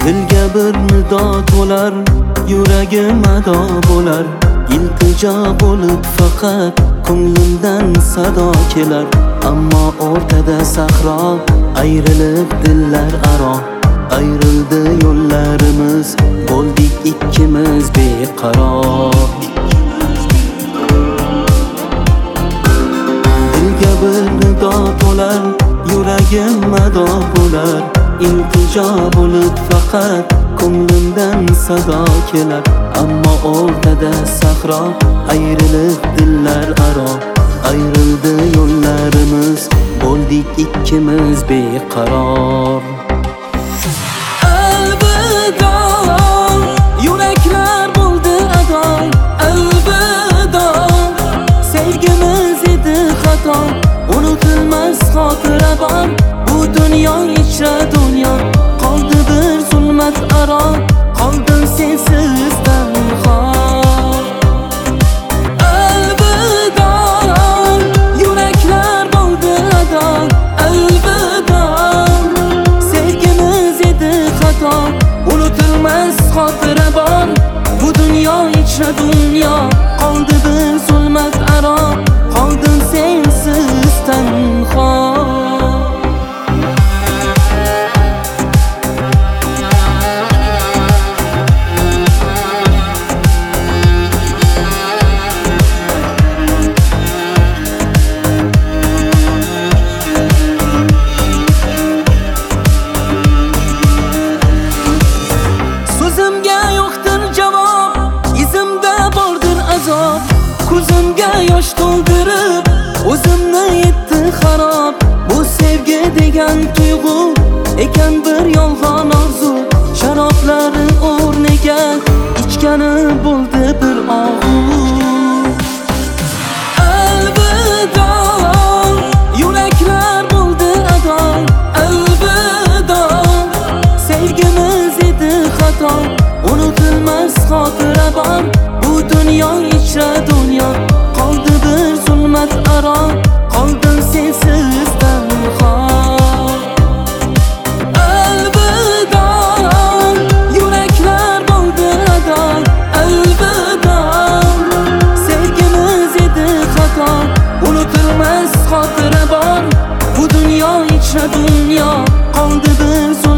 Dilga bir nido to'lar, yuragim ado bo'lar. İltijo bo'lib faqat ko'nglimdan sado kelar. Ammo o'rtada sahro, ayrilib dillar aro. Ayrıldı yollarımız, bo'ldik ikkimiz beqaror. Dilga bir nido to'lar, yuragim ado bo'lar. İltijo bo'lib faqat ko'nglimdan sado kelar. Ammo o'rtada sahro, ayrilib dillar aro. Ayrıldı yollarımız, bo'ldik ikkimiz beqaror. Elveda, yürekler buldu ado. Elveda, sevgimiz edi xato. Unutilmaz xotira bor, bu dunyo ichra dunyo. Qoldi bir zulmat aro, qoldim sensiz tanho. Elveda, yürekler buldu ado. Elveda, sevgimiz edi xato. Unutilmaz xotira bor, bu dunyo ichra dunyo. Qoldi bir zulmat aro, qoldim sensiz tanho. Ko'zimga yosh to'ldirib, o'zimni etdi xarob. Bu sevgi degan tuyg'u ekan bir yolg'on orzu. Sharoblari o'rniga ichgani bo'ldi bir og'u. Elveda, yuraklar bo'ldi ado. Elveda, sevgimiz edi xato. Unutilmaz xotira bor, bu dunyo ichra dunyo. Qoldi bir zulmat aro, qoldim sensiz tanho. Elveda, yuraklar bo'ldi ado. Elveda, sevgimiz edi xato. Unutilmaz xotira bor, bu dunyo ichra dunyo. Qoldi bir